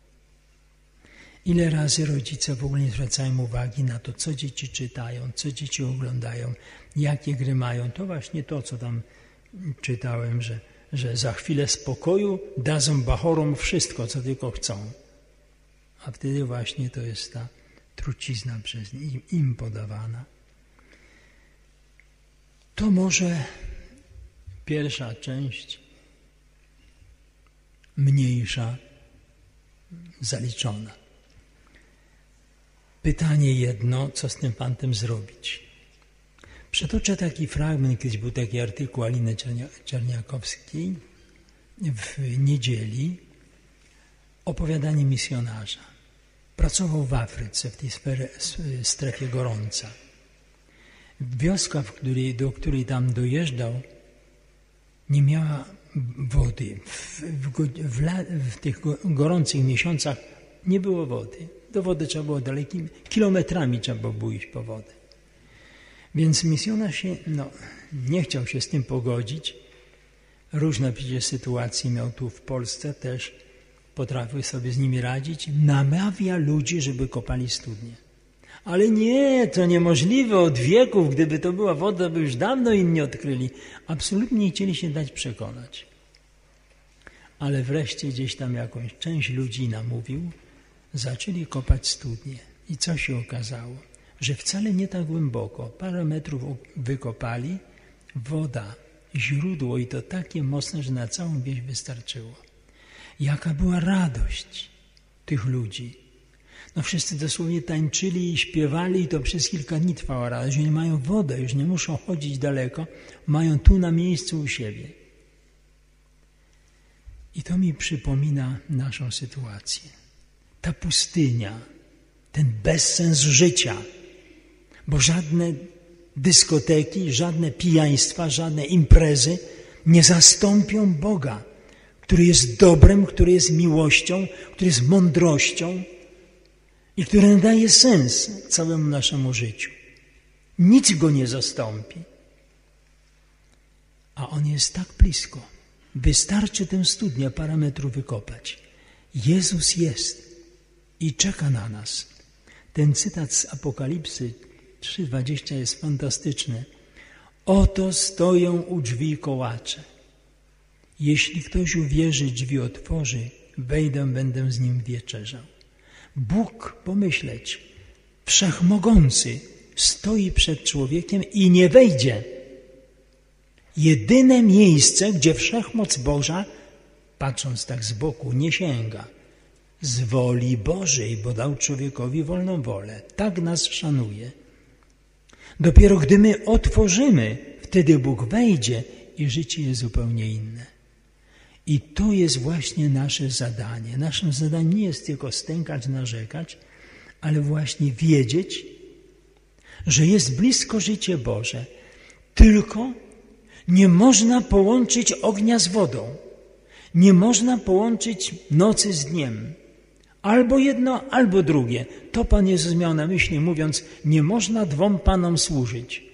Speaker 2: Ile razy rodzice w ogóle nie zwracają uwagi na to, co dzieci czytają, co dzieci oglądają, jakie gry mają. To właśnie to, co tam czytałem, że, że za chwilę spokoju dadzą bachorom wszystko, co tylko chcą. A wtedy właśnie to jest ta trucizna przez im podawana. To może pierwsza część, mniejsza, zaliczona. Pytanie jedno, co z tym fantem zrobić? Przytoczę taki fragment, kiedyś był taki artykuł Aliny Czerniakowskiej w niedzieli, opowiadanie misjonarza. Pracował w Afryce, w tej sferze, strefie gorąca. Wioska, w której, do której tam dojeżdżał, nie miała wody. W, w, w, la, w tych gorących miesiącach nie było wody. Do wody trzeba było dalekimi, kilometrami trzeba było iść po wodę. Więc misjonarz się, no, nie chciał się z tym pogodzić. Różne przecież sytuacje miał tu w Polsce też, potrafił sobie z nimi radzić. Namawia ludzi, żeby kopali studnie. Ale nie, to niemożliwe od wieków. Gdyby to była woda, by już dawno inni odkryli. Absolutnie nie chcieli się dać przekonać. Ale wreszcie gdzieś tam jakąś część ludzi namówił, zaczęli kopać studnie. I co się okazało? Że wcale nie tak głęboko. Parę metrów wykopali, woda, źródło i to takie mocne, że na całą wieś wystarczyło. Jaka była radość tych ludzi. No wszyscy dosłownie tańczyli i śpiewali i to przez kilka dni trwała radość. Oni mają wodę, już nie muszą chodzić daleko, mają tu na miejscu u siebie. I to mi przypomina naszą sytuację. Ta pustynia, ten bezsens życia, bo żadne dyskoteki, żadne pijaństwa, żadne imprezy nie zastąpią Boga, który jest dobrem, który jest miłością, który jest mądrością i który nadaje sens całemu naszemu życiu. Nic go nie zastąpi. A on jest tak blisko. Wystarczy tę studnię parę metrów wykopać. Jezus jest i czeka na nas. Ten cytat z Apokalipsy trzy dwadzieścia jest fantastyczny. Oto stoją u drzwi kołacze. Jeśli ktoś uwierzy, drzwi otworzy, wejdę, będę z nim wieczerzał. Bóg, pomyśleć, wszechmogący, stoi przed człowiekiem i nie wejdzie. Jedyne miejsce, gdzie wszechmoc Boża, patrząc tak z boku, nie sięga. Z woli Bożej, bo dał człowiekowi wolną wolę. Tak nas szanuje. Dopiero gdy my otworzymy, wtedy Bóg wejdzie i życie jest zupełnie inne. I to jest właśnie nasze zadanie. Naszym zadaniem nie jest tylko stękać, narzekać, ale właśnie wiedzieć, że jest blisko życie Boże. Tylko nie można połączyć ognia z wodą. Nie można połączyć nocy z dniem. Albo jedno, albo drugie. To Pan Jezus miał na myśli, mówiąc, nie można dwom Panom służyć.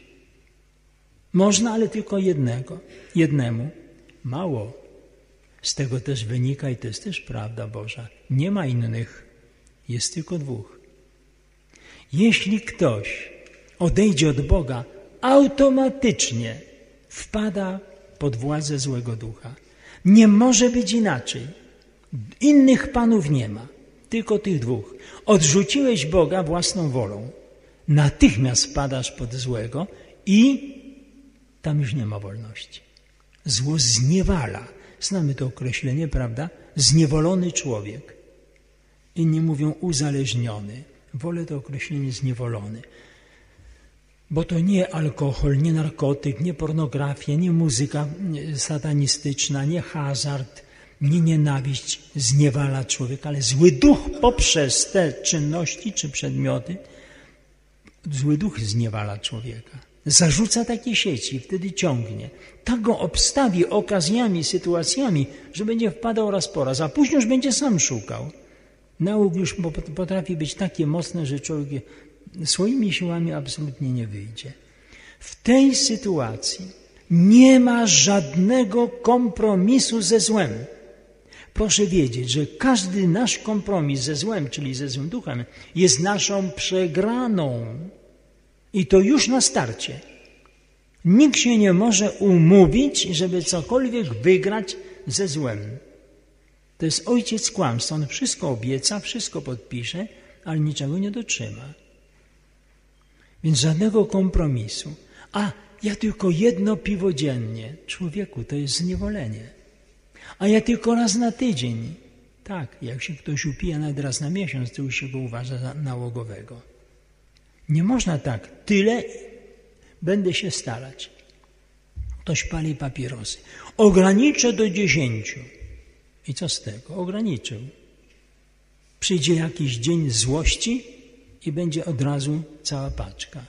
Speaker 2: Można, ale tylko jednego, jednemu. Mało. Z tego też wynika, i to jest też prawda Boża, nie ma innych, jest tylko dwóch. Jeśli ktoś odejdzie od Boga, automatycznie wpada pod władzę złego ducha. Nie może być inaczej. Innych panów nie ma, tylko tych dwóch. Odrzuciłeś Boga własną wolą, natychmiast wpadasz pod złego i tam już nie ma wolności. Zło zniewala. Znamy to określenie, prawda? Zniewolony człowiek. Inni mówią uzależniony. Wolę to określenie zniewolony. Bo to nie alkohol, nie narkotyk, nie pornografia, nie muzyka satanistyczna, nie hazard, nie nienawiść zniewala człowieka, ale zły duch poprzez te czynności czy przedmioty, zły duch zniewala człowieka. Zarzuca takie sieci i wtedy ciągnie. Tak go obstawi okazjami, sytuacjami, że będzie wpadał raz po raz, a później już będzie sam szukał. Nauk już potrafi być takie mocne, że człowiek swoimi siłami absolutnie nie wyjdzie. W tej sytuacji nie ma żadnego kompromisu ze złem. Proszę wiedzieć, że każdy nasz kompromis ze złem, czyli ze złym duchem, jest naszą przegraną. I to już na starcie. Nikt się nie może umówić, żeby cokolwiek wygrać ze złem. To jest ojciec kłamstwa. On wszystko obieca, wszystko podpisze, ale niczego nie dotrzyma. Więc żadnego kompromisu. A ja tylko jedno piwo dziennie. Człowieku, to jest zniewolenie. A ja tylko raz na tydzień. Tak, jak się ktoś upija nawet raz na miesiąc, to już się go uważa za nałogowego. Nie można tak. Tyle będę się starać. Ktoś pali papierosy. Ograniczę do dziesięciu. I co z tego? Ograniczył. Przyjdzie jakiś dzień złości i będzie od razu cała paczka.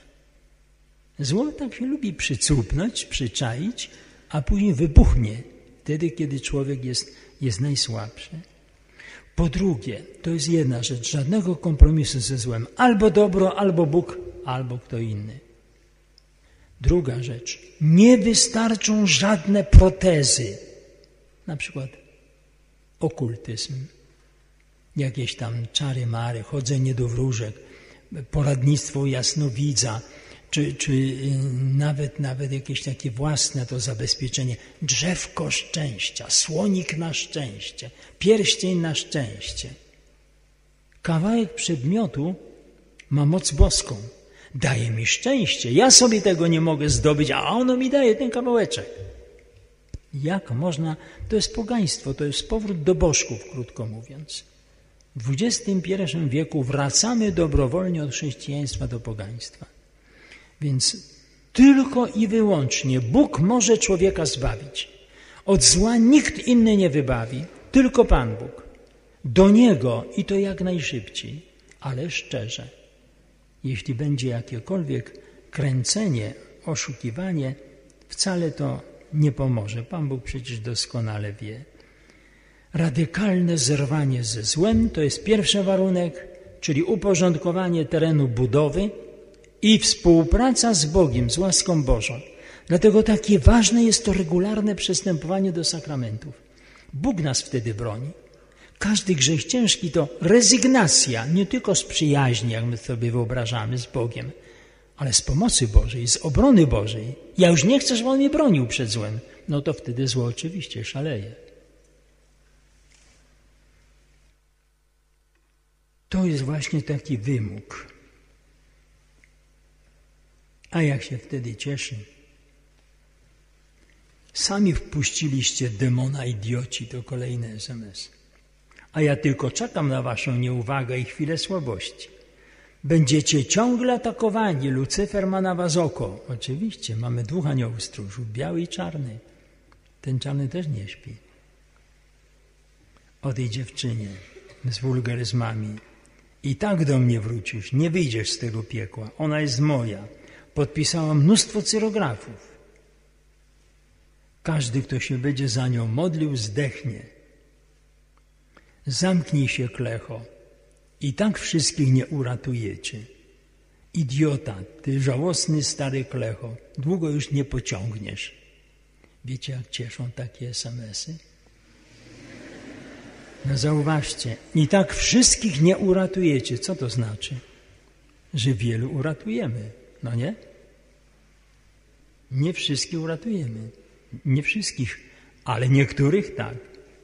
Speaker 2: Zło tak się lubi przycupnąć, przyczaić, a później wybuchnie. Wtedy, kiedy człowiek jest, jest najsłabszy. Po drugie, to jest jedna rzecz, żadnego kompromisu ze złem. Albo dobro, albo Bóg, albo kto inny. Druga rzecz, nie wystarczą żadne protezy. Na przykład okultyzm, jakieś tam czary mary, chodzenie do wróżek, poradnictwo jasnowidza, czy, czy nawet, nawet jakieś takie własne to zabezpieczenie. Drzewko szczęścia, słonik na szczęście, pierścień na szczęście. Kawałek przedmiotu ma moc boską. Daje mi szczęście. Ja sobie tego nie mogę zdobyć, a ono mi daje ten kawałeczek. Jak można? To jest pogaństwo, to jest powrót do bożków, krótko mówiąc. W dwudziestym pierwszym wieku wracamy dobrowolnie od chrześcijaństwa do pogaństwa. Więc tylko i wyłącznie Bóg może człowieka zbawić. Od zła nikt inny nie wybawi, tylko Pan Bóg. Do Niego i to jak najszybciej, ale szczerze. Jeśli będzie jakiekolwiek kręcenie, oszukiwanie, wcale to nie pomoże. Pan Bóg przecież doskonale wie. Radykalne zerwanie ze złem to jest pierwszy warunek, czyli uporządkowanie terenu budowy i współpraca z Bogiem, z łaską Bożą. Dlatego takie ważne jest to regularne przystępowanie do sakramentów. Bóg nas wtedy broni. Każdy grzech ciężki to rezygnacja, nie tylko z przyjaźni, jak my sobie wyobrażamy, z Bogiem, ale z pomocy Bożej, z obrony Bożej. Ja już nie chcę, żeby On mnie bronił przed złem. No to wtedy zło oczywiście szaleje. To jest właśnie taki wymóg. A jak się wtedy cieszy? Sami wpuściliście demona idioci, to kolejny es em es. A ja tylko czekam na waszą nieuwagę i chwilę słabości. Będziecie ciągle atakowani. Lucyfer ma na was oko. Oczywiście, mamy dwóch aniołów stróżów, biały i czarny. Ten czarny też nie śpi. O tej dziewczynie z wulgaryzmami. I tak do mnie wrócisz, nie wyjdziesz z tego piekła. Ona jest moja. Podpisała mnóstwo cyrografów. Każdy, kto się będzie za nią modlił, zdechnie. Zamknij się, klecho. I tak wszystkich nie uratujecie. Idiota, ty żałosny stary klecho. Długo już nie pociągniesz. Wiecie, jak cieszą takie es em esy? No zauważcie, i tak wszystkich nie uratujecie. Co to znaczy? Że wielu uratujemy, no nie? Nie wszystkich uratujemy. Nie wszystkich, ale niektórych tak.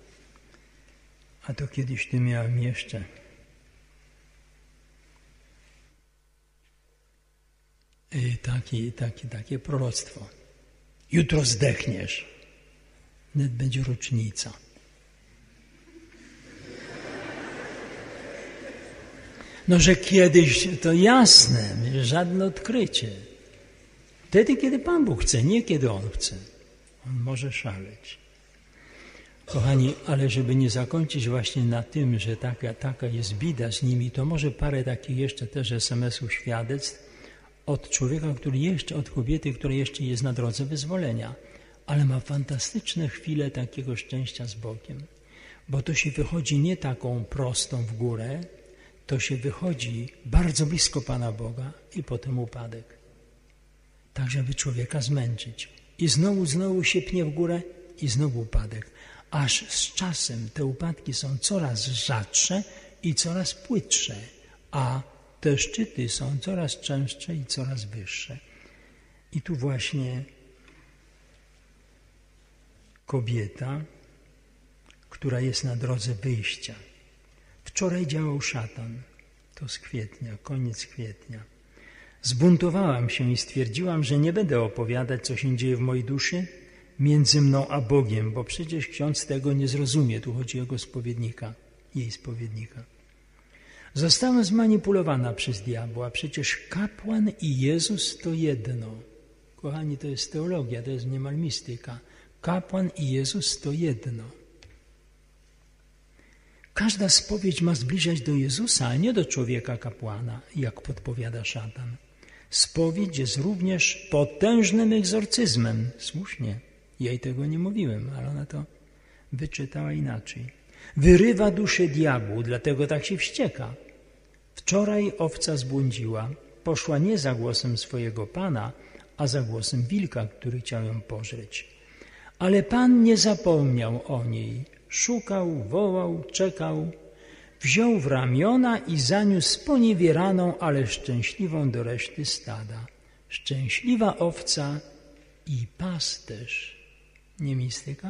Speaker 2: A to kiedyś tu miałem jeszcze takie, takie, takie proroctwo. Jutro zdechniesz. Nawet będzie rocznica. No, że kiedyś to jasne, żadne odkrycie. Wtedy, kiedy Pan Bóg chce, nie kiedy On chce. On może szaleć. Kochani, ale żeby nie zakończyć właśnie na tym, że taka, taka jest bida z nimi, to może parę takich jeszcze też es em esów świadectw od człowieka, który jeszcze, od kobiety, która jeszcze jest na drodze wyzwolenia, ale ma fantastyczne chwile takiego szczęścia z Bogiem, bo to się wychodzi nie taką prostą w górę, to się wychodzi bardzo blisko Pana Boga i potem upadek, tak żeby człowieka zmęczyć. I znowu, znowu się pnie w górę i znowu upadek, aż z czasem te upadki są coraz rzadsze i coraz płytsze, a te szczyty są coraz częstsze i coraz wyższe. I tu właśnie kobieta, która jest na drodze wyjścia. Wczoraj działał szatan, to z kwietnia, koniec kwietnia. Zbuntowałam się i stwierdziłam, że nie będę opowiadać, co się dzieje w mojej duszy między mną a Bogiem, bo przecież ksiądz tego nie zrozumie. Tu chodzi o jego spowiednika, jej spowiednika. Zostałam zmanipulowana przez diabła. Przecież kapłan i Jezus to jedno. Kochani, to jest teologia, to jest niemal mistyka. Kapłan i Jezus to jedno. Każda spowiedź ma zbliżać do Jezusa, a nie do człowieka kapłana, jak podpowiada szatan. Spowiedź jest również potężnym egzorcyzmem. Słusznie, jej tego nie mówiłem, ale ona to wyczytała inaczej. Wyrywa duszę diabłu, dlatego tak się wścieka. Wczoraj owca zbłądziła, poszła nie za głosem swojego Pana, a za głosem wilka, który chciał ją pożreć. Ale Pan nie zapomniał o niej. Szukał, wołał, czekał. Wziął w ramiona i zaniósł sponiewieraną, ale szczęśliwą do reszty stada. Szczęśliwa owca i pasterz. Nie mistyka?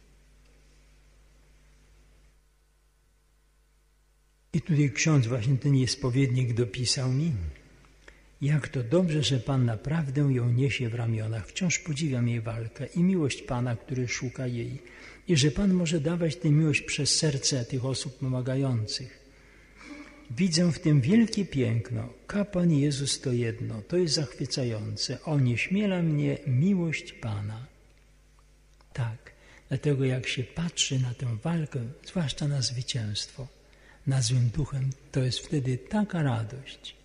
Speaker 2: I tutaj ksiądz, właśnie ten jej spowiednik, dopisał mi, jak to dobrze, że Pan naprawdę ją niesie w ramionach. Wciąż podziwiam jej walkę i miłość Pana, który szuka jej. I że Pan może dawać tę miłość przez serce tych osób pomagających. Widzę w tym wielkie piękno. Kapłan i Jezus to jedno. To jest zachwycające. Onieśmiela mnie miłość Pana. Tak, dlatego jak się patrzy na tę walkę, zwłaszcza na zwycięstwo nad złym duchem, to jest wtedy taka radość.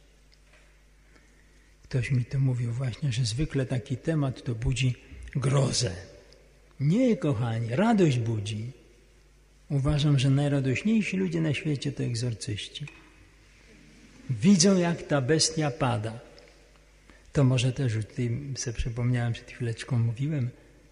Speaker 2: Ktoś mi to mówił właśnie, że zwykle taki temat to budzi grozę. Nie, kochani, radość budzi. Uważam, że najradośniejsi ludzie na świecie to egzorcyści. Widzą, jak ta bestia pada. To może też już tutaj sobie przypomniałem, przed chwileczką mówiłem,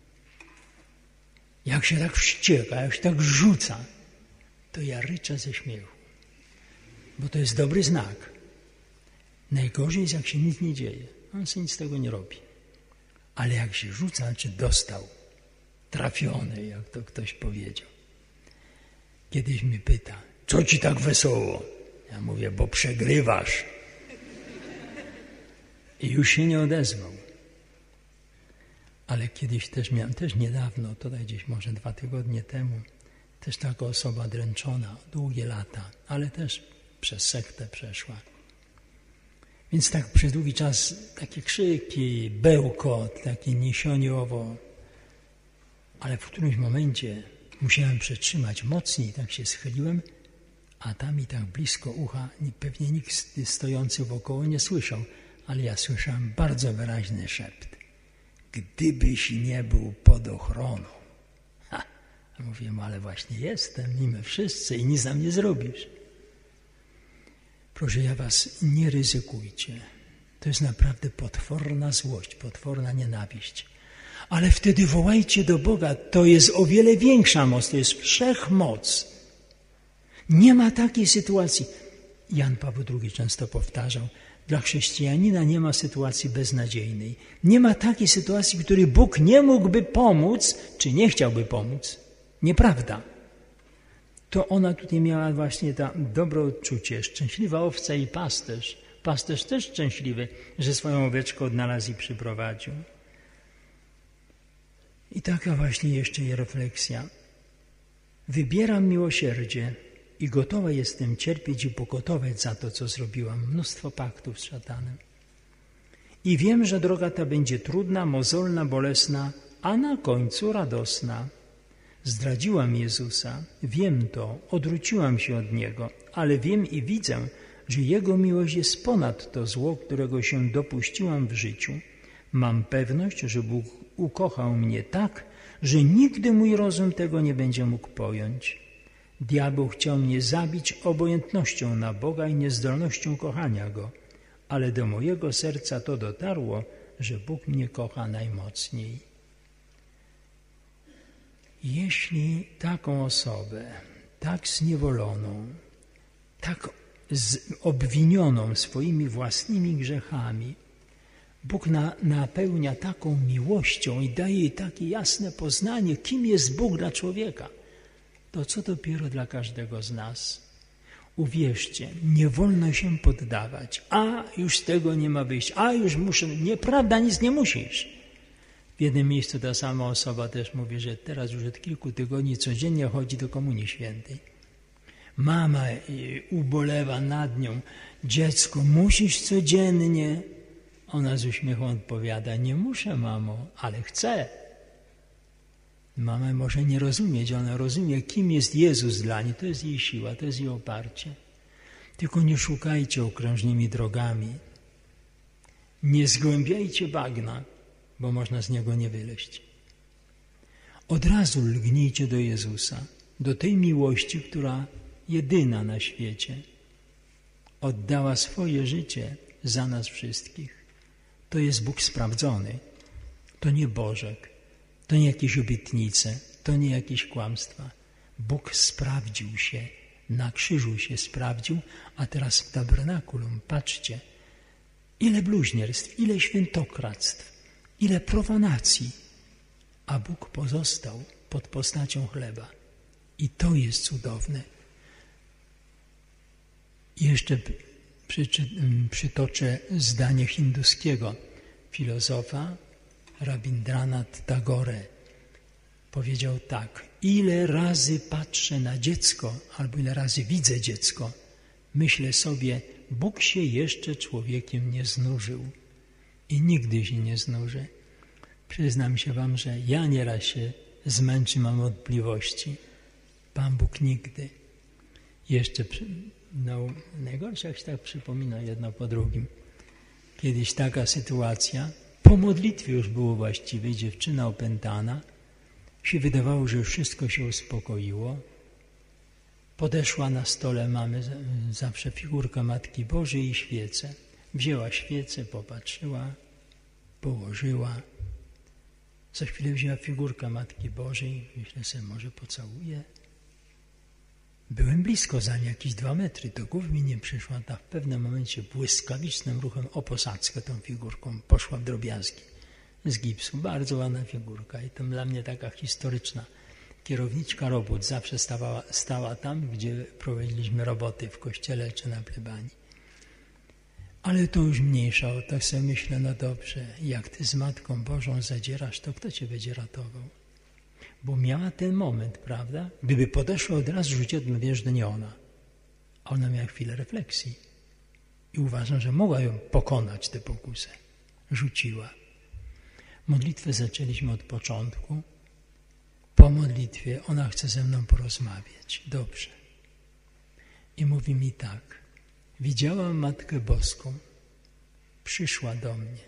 Speaker 2: jak się tak wścieka, jak się tak rzuca, to ja ryczę ze śmiechu. Bo to jest dobry znak. Najgorzej jest, jak się nic nie dzieje. On sobie nic z tego nie robi. Ale jak się rzuca, czy dostał, trafiony, jak to ktoś powiedział. Kiedyś mi pyta, co ci tak wesoło? Ja mówię, bo przegrywasz. I już się nie odezwał. Ale kiedyś też miałem, też niedawno, tutaj gdzieś może dwa tygodnie temu, też taka osoba dręczona, długie lata, ale też przez sektę przeszła. Więc tak przez długi czas takie krzyki, bełkot, takie niesionie owo. Ale w którymś momencie musiałem przetrzymać mocniej, tak się schyliłem, a tam mi tak blisko ucha, pewnie nikt stojący wokoło nie słyszał, ale ja słyszałem bardzo wyraźny szept. Gdybyś nie był pod ochroną. Ha! Mówię, ale właśnie jestem, i my wszyscy, i nic nam nie zrobisz. Proszę, ja was, nie ryzykujcie. To jest naprawdę potworna złość, potworna nienawiść. Ale wtedy wołajcie do Boga. To jest o wiele większa moc, to jest wszechmoc. Nie ma takiej sytuacji. Jan Paweł drugi często powtarzał, dla chrześcijanina nie ma sytuacji beznadziejnej. Nie ma takiej sytuacji, w której Bóg nie mógłby pomóc, czy nie chciałby pomóc. Nieprawda. To ona tutaj miała właśnie to dobre odczucie. Szczęśliwa owca i pasterz. Pasterz też szczęśliwy, że swoją oweczkę odnalazł i przyprowadził. I taka właśnie jeszcze refleksja. Wybieram miłosierdzie i gotowa jestem cierpieć i pokutować za to, co zrobiłam. Mnóstwo paktów z szatanem. I wiem, że droga ta będzie trudna, mozolna, bolesna, a na końcu radosna. Zdradziłam Jezusa, wiem to, odwróciłam się od Niego, ale wiem i widzę, że Jego miłość jest ponad to zło, którego się dopuściłam w życiu. Mam pewność, że Bóg ukochał mnie tak, że nigdy mój rozum tego nie będzie mógł pojąć. Diabeł chciał mnie zabić obojętnością na Boga i niezdolnością kochania Go, ale do mojego serca to dotarło, że Bóg mnie kocha najmocniej. Jeśli taką osobę, tak zniewoloną, tak obwinioną swoimi własnymi grzechami, Bóg na, napełnia taką miłością i daje jej takie jasne poznanie, kim jest Bóg dla człowieka, to co dopiero dla każdego z nas. Uwierzcie, nie wolno się poddawać. A, już z tego nie ma wyjść. A, już muszę. Nieprawda, nic nie musisz. W jednym miejscu ta sama osoba też mówi, że teraz już od kilku tygodni codziennie chodzi do Komunii Świętej. Mama ubolewa nad nią. Dziecko, musisz codziennie. Ona z uśmiechem odpowiada, nie muszę, mamo, ale chcę. Mama może nie rozumieć, ona rozumie, kim jest Jezus dla niej. To jest jej siła, to jest jej oparcie. Tylko nie szukajcie okrężnymi drogami. Nie zgłębiajcie bagna, bo można z niego nie wyleźć. Od razu lgnijcie do Jezusa, do tej miłości, która jedyna na świecie oddała swoje życie za nas wszystkich. To jest Bóg sprawdzony. To nie Bożek, to nie jakieś obietnice, to nie jakieś kłamstwa. Bóg sprawdził się, na krzyżu się sprawdził, a teraz w tabernakulum, patrzcie, ile bluźnierstw, ile świętokradztw, ile profanacji, a Bóg pozostał pod postacią chleba. I to jest cudowne. Jeszcze Przyczy, przytoczę zdanie hinduskiego filozofa Rabindranath Tagore. Powiedział tak, ile razy patrzę na dziecko, albo ile razy widzę dziecko, myślę sobie, Bóg się jeszcze człowiekiem nie znużył i nigdy się nie znuży. Przyznam się wam, że ja nieraz się zmęczę, mam wątpliwości. Pan Bóg nigdy. Jeszcze no, najgorsze, jak się tak przypomina jedno po drugim. Kiedyś taka sytuacja, po modlitwie już było właściwie, dziewczyna opętana, się wydawało, że już wszystko się uspokoiło. Podeszła na stole, mamy zawsze figurkę Matki Bożej i świecę. Wzięła świecę, popatrzyła, położyła. Za chwilę wzięła figurkę Matki Bożej, myślę sobie, może pocałuję. Byłem blisko za nią, jakieś dwa metry, do głowy mi nie przyszła, ta w pewnym momencie błyskawicznym ruchem o posadzkę tą figurką poszła w drobiazgi z gipsu. Bardzo ładna figurka i to dla mnie taka historyczna. Kierowniczka robót zawsze stała, stała tam, gdzie prowadziliśmy roboty w kościele czy na plebanii. Ale to już mniejsza, o tak sobie myślę, no dobrze, jak ty z Matką Bożą zadzierasz, to kto cię będzie ratował? Bo miała ten moment, prawda? Gdyby podeszła od razu rzuciła, to wiesz, że nie ona. A ona miała chwilę refleksji. I uważam, że mogła ją pokonać, tę pokusę. Rzuciła. Modlitwę zaczęliśmy od początku. Po modlitwie ona chce ze mną porozmawiać. Dobrze. I mówi mi tak. Widziałam Matkę Boską. Przyszła do mnie.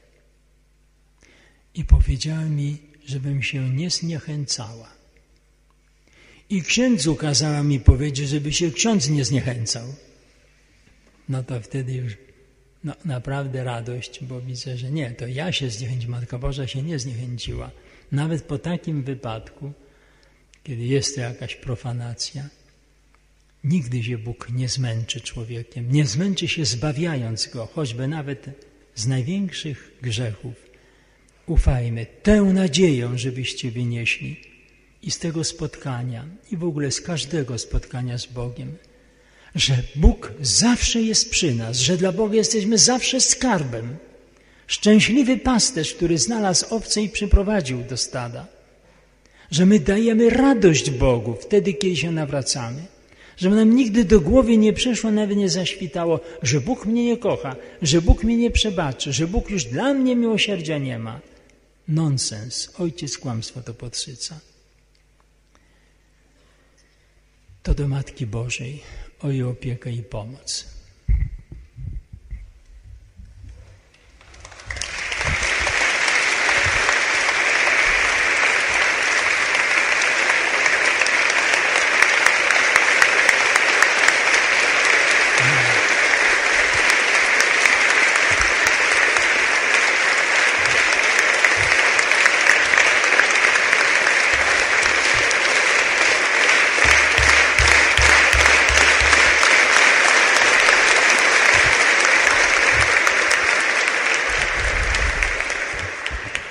Speaker 2: I powiedziała mi, żebym się nie zniechęcała. I księdzu kazała mi powiedzieć, żeby się ksiądz nie zniechęcał. No to wtedy już no, naprawdę radość, bo widzę, że nie, to ja się zniechęciłem, Matka Boża się nie zniechęciła. Nawet po takim wypadku, kiedy jest to jakaś profanacja, nigdy się Bóg nie zmęczy człowiekiem, nie zmęczy się zbawiając go, choćby nawet z największych grzechów. Ufajmy tę nadzieją, żebyście wynieśli i z tego spotkania, i w ogóle z każdego spotkania z Bogiem, że Bóg zawsze jest przy nas, że dla Boga jesteśmy zawsze skarbem. Szczęśliwy pasterz, który znalazł owce i przyprowadził do stada. Że my dajemy radość Bogu wtedy, kiedy się nawracamy. Żeby nam nigdy do głowy nie przyszło, nawet nie zaświtało, że Bóg mnie nie kocha, że Bóg mnie nie przebaczy, że Bóg już dla mnie miłosierdzia nie ma. Nonsens. Ojciec kłamstwa to podsyca. To do Matki Bożej o jej opiekę i pomoc.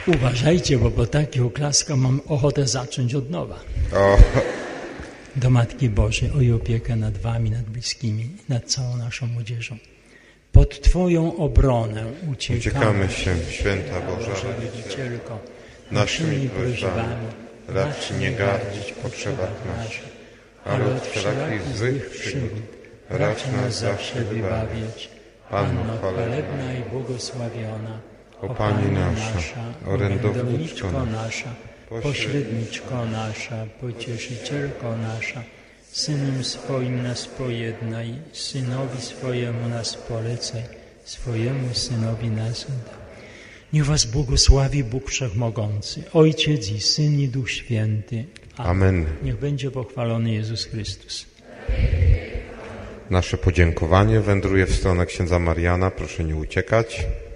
Speaker 2: Uważajcie, bo po takich oklaskach mam ochotę zacząć od nowa.
Speaker 1: O,
Speaker 2: Do Matki Bożej, o jej opiekę nad wami, nad bliskimi, nad całą naszą młodzieżą. Pod Twoją obronę uciekamy,
Speaker 1: uciekamy się, święta Boża
Speaker 2: Boże
Speaker 1: Rodzicielu.
Speaker 2: Rodzicielko,
Speaker 1: Naszymi prośbami racz nie gardzić w potrzebach naszych, ale od wszelakich złych przygód racz nas zawsze wybawiać. Panno chwalebna i błogosławiona,
Speaker 2: o
Speaker 1: Pani nasza, orędowniczko
Speaker 2: nasza, pośredniczko nasza, pocieszycielko nasza, Synem swoim nas pojednaj, Synowi swojemu nas polecaj, swojemu Synowi nas oddaj. Niech was błogosławi Bóg Wszechmogący, Ojciec i Syn i Duch Święty.
Speaker 1: Amen.
Speaker 2: Niech będzie pochwalony Jezus Chrystus.
Speaker 1: Nasze podziękowanie wędruje w stronę księdza Mariana. Proszę nie uciekać.